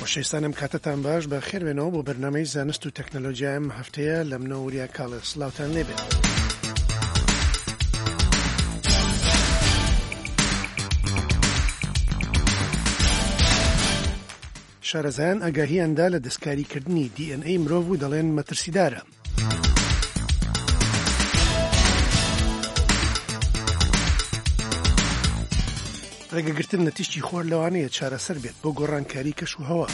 خۆشەویستانم کاتتان باش بە خێربێنەوە بۆ بەرنامەی زانست و تەکنەلۆژیا ئەم هەفتەیە لە منە وریا کاڵە سڵاوتان لێبێت. شارەزایان ئاگاهیاندا لە دەستکاریکردنی DNA مرۆڤ و دەڵێن مەترسیدارە. ڕێگەگرتن لە تیشتی خۆر لەوانەیە چارەسەر بێت بۆ گۆڕانکاری کەش و هەوا.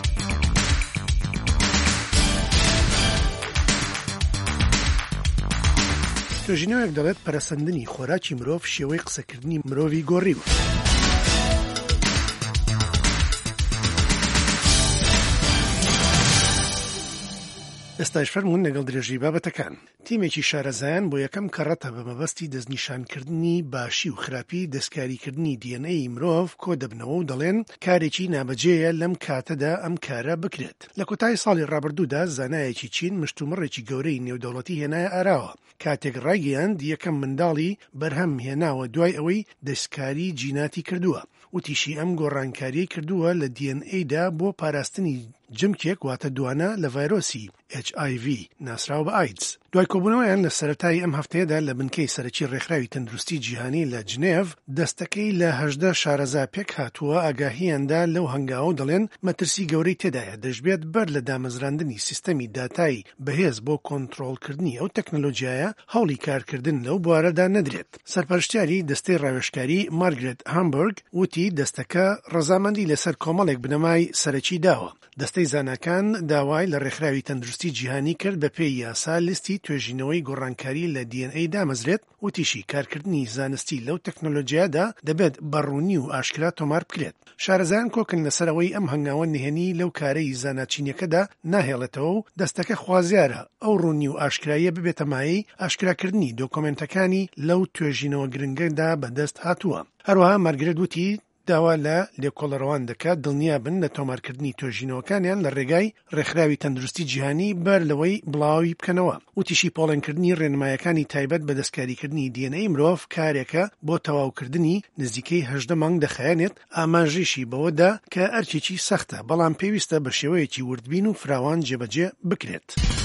توێژینەوەیەک دەڵێت پەرەسەندنی خۆراکی مرۆڤ شێوەی قسەکردنی مرۆڤی گۆڕیوە. ئێستاش فەرموون لەگەڵ درێژی بابەتەکان. تیمێکی شارەزایان بۆ یەکەم کەڕەتە بە مەبەستی دەستنیشانکردنی باشی و خراپی دەستکاریکردنی DNA مرۆڤ کۆ دەبنەوە و دەڵێن کارێکی نابەجێیە لەم کاتەدا ئەم کارە بکرێت. لە کۆتای ساڵی ڕابردوودا زانایەکی چین مشتومڕێکی گەورەی نێودەوڵەتی هێنایە ئاراوە. کاتێک ڕایگەیاند یەکەم منداڵی بەرهەم هێناوە دوای ئەوەی دەستکاری جیناتی کردووە. وتیشی ئەم گۆڕانکاریی کردووە لە DNA بۆ پاراستنی جمکێک واتە دوانە لە ڤایرۆسی HIV ناسراو بە ئایدز. دوای کۆبوونەوەیان لە سەرەتای ئەم هەفتەیەدا لە بنکەی سەرەکی ڕێکخراوی تەندروستی جیهانی لە جنێڤ دەستەکەی لە 18 شارەزا پێک هاتووە ئاگاهیاندا لەو هەنگاوە و دەڵێن مەترسی گەورەی تێدایە دەشبێت بەر لە دامەزراندنی سیستەمی داتای بەهێز بۆ کۆنتڕۆڵکردنی ئەو تەکنەلۆژیایە هەوڵی کارکردن لەو بوارەدا نەدرێت. سەرپەرشتیاری دەستەی ڕاوێژکاری مارگرێت هامبرگ وتی دەستەکە ڕەزامەندی لەسەر کۆمەڵێک بنەمای سەرەکی داوە. دەستەی زانکان داوای لە ڕێکخراوی تەندروستی جیهانی کرد بە پێی یاسا لیستی توێژینەوەی گۆڕانکاری لە DNA دامەزرێت و تیشی کارکردنی زانستی لەو تەکنەلۆژیادا دەبێت بەڕوونی و ئاشکرا تۆمار بکرێت. شارەزایان کۆکن لەسەرەوەی ئەم هەنگاوە نهێنی لەو کارەی زاناچینیەکەدا ناهێڵێتەوە و دەستەکە خوازیارە ئەو ڕوونی و ئاشکراییە ببێتە مایەی ئاشکراکردنی دۆکۆمنتەکانی لەو توێژینەوە گرنگەدا بەدەست هاتووە. هەروەها مارگرێت وتی داوا لە لێکۆڵەڕەوان دەکات دڵنیا بن لە تۆمارکردنی توێژینەوەکانیان لە ڕێگای ڕێکخراوی تەندروستی جیهانی بەر لەوەی بڵاوی بکەنەوە. وتیشی پۆڵێنکردنی ڕێنمایەکانی تایبەت بە دەستکاریکردنی DNA مرۆڤ کارێکە بۆ تەواوکردنی نزیکەی 18 مانگ دەخایەنێت ئاماژەشی بەوەدا کە ئەرچێکی سەختە بەڵام پێویستە بە شێوەیەکی وردبین و فراوان جێبەجێ بکرێت.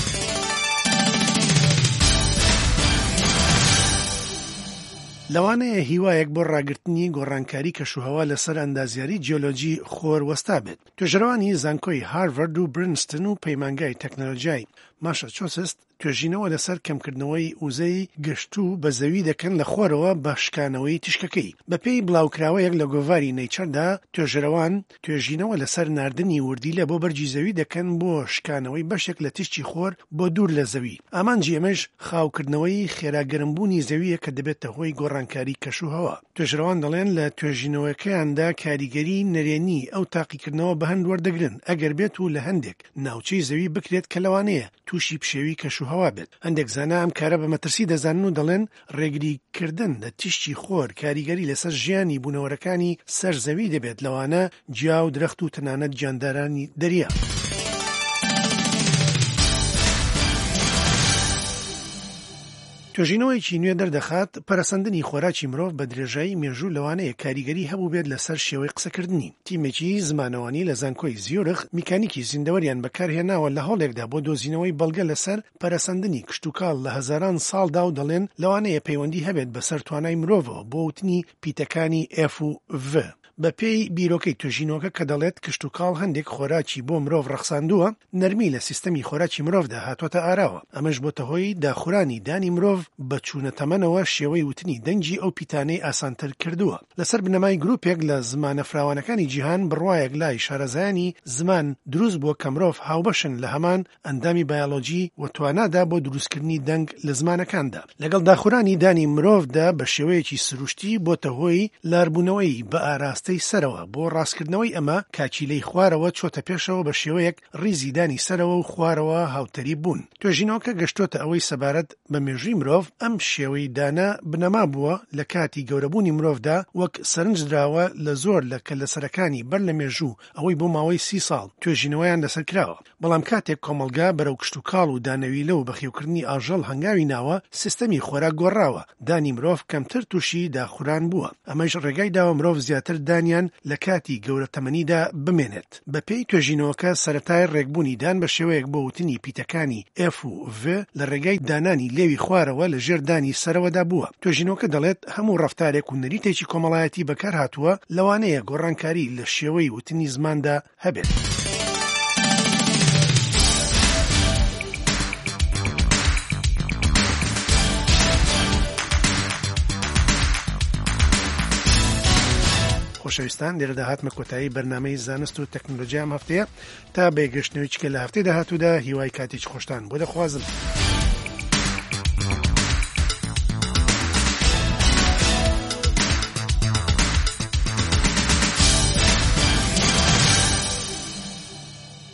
لەوانەیە هیوایەک بۆ ڕاگررتنی گۆڕانکاری کەشوهەوا لەسەر ئەندازیاری جیۆلۆجی خۆر وەستا بێت. توێژەرەوانی زانکۆی هارڤارد و برنستن و پەیمانگای تەکنەلۆژیای ماساچوسست توێژینەوە لەسەر کەمکردنەوەی وزەی گەشتوو بە زەوی دەکەن لە خۆرەوە بە شکانەوەی تیشکەکەی. بەپێی بڵاوکراوەیەک لە گۆڤاری نەیچەردا توێژەرەوان توێژینەوە لەسەر ناردنی وردی لە بۆ بەرجی زەوی دەکەن بۆ شکانەوەی بەشێک لە تیشتی خۆر بۆ دوور لە زەوی. ئامانجی ئەمەش خاوکردنەوەی خێراگەرمبوونی زەویە کە دەبێتە هۆی گۆڕانکاری کەشوهەوا. توێژەرەوان دەڵێن لە توێژینەوەکەیاندا کاریگەری نەرێنی ئەو تاقیکردنەوە بە هەند وەردەگرن ئەگەر بێت و لە هەندێک ناوچەی زەوی بکرێت کە لەوانەیە تووشی پشێوی کەشوهەوا بێت. هەندێک زانا ئەم کارە بە مەترسی دەزانن و دەڵێن ڕێگریکردن لە تیشتی خۆر کاریگەری لەسەر ژیانی بوونەوەرەکانی سەر زەوی دەبێت لەوانە جیا و درەخت و تەنانەت گیاندارانی دەریا. توێژینەوەیکی نوێ دەردەخات پەرەسەندنی خۆراکی مرۆڤ بە درێژایی مێژوو لەوانەیە کاریگەری هەبوو بێت لەسەر شێوەی قسەکردنی. تیمێکی زمانەوانی لە زانکۆی زیۆرخ میکانیکی زیندەوەریان بەکارهێناوە لە هەوڵێکدا بۆ دۆزینەوەی بەڵگە لەسەر پەرەسەندنی کشتوکاڵ لە هەزاران ساڵدا و دەڵێن لەوانەیە پەیوەندی هەبێت بەسەر توانای مرۆڤەوە بۆ وتنی پیتەکانی F و V. بە پێی بیرۆکەی توێژینەوەکە کە دەڵێت کشتوکاڵ هەندێک خۆراکی بۆ مرۆڤ ڕەخساندووە نەرمی لە سیستەمی خۆراکی مرۆڤدا هاتوۆتە ئاراوە. ئەمەش بۆتە هۆی داخورانی دانی مرۆڤ بە چوونەتەمەنەوە شێوەی وتنی دەنگی ئەو پیتانەی ئاسانتر کردووە. لەسەر بنەمای گروپێک لە زمانە فراوانەکانی جیهان بڕوایەک لای شارەزایانی زمان دروست بووە کە مرۆڤ هاوبەشن لە هەمان ئەندامی بایۆلۆجی و توانادا بۆ دروستکردنی دەنگ لە زمانەکاندا. لەگەڵ داخورانی دانی مرۆڤدا بە شێوەیەکی سروشتی بۆتە هۆی لاربوونەوەی بە ئاراستەی سەرەوە بۆ ڕاستکردنەوەی ئەمە کاچیلەی خوارەوە چۆتە پێشەوە بە شێوەیەک ڕیزی دانی سەرەوە و خوارەوە هاوتەری بوون. توێژینەوەکە گەشتۆتە ئەوەی سەبارەت بە مێژووی مرۆڤ مرۆڤ ئەم شێوەی دانا بنەما بووە لە کاتی گەورەبوونی مرۆڤدا وەک سەرنجدراوە لە زۆر لە کەلەسەرەکانی بەر لە مێژوو ئەوەی بۆ ماوەی 30 ساڵ توێژینەوەیان لەسەر کراوە. بەڵام کاتێک کۆمەڵگا بەرەو کشت و کاڵ و دانەوی لەو بەخێوکردنی ئاژەڵ هەنگاوی ناوە سیستەمی خۆراک گۆڕاوە، دانی مرۆڤ کەمتر تووشی داخوران بووە. ئەمەش ڕێگای داوە مرۆڤ زیاتر دانیان لە کاتی گەورە تەمەنیدا بمێنێت. بەپێی توێژینەوەکە سەرەتای ڕێکبوونی دان بە شێوەیەک بۆ وتنی پیتەکانی F و V لە ڕێگای دانانی لێوی خوارەوە لە ژێر دانی سەرەوەدا بووە. توێژینەوەکە دەڵێت هەموو ڕەفتارێک و نەریتێکی کۆمەڵایەتی بەکار هاتووە لەوانەیە گۆڕانکاری لە شێوەی وتنی زماندا هەبێت. خۆشەویستان، لێرەدا هاتمە کۆتایی بەرنامەی زانست و تەکنۆلۆژیا ئەم هەفتەیە. تا بێگەشتنەوەی چکە لە هەفتەی داهاتوودا هیوای کاتێکی خۆشتان بۆ دەخوازم.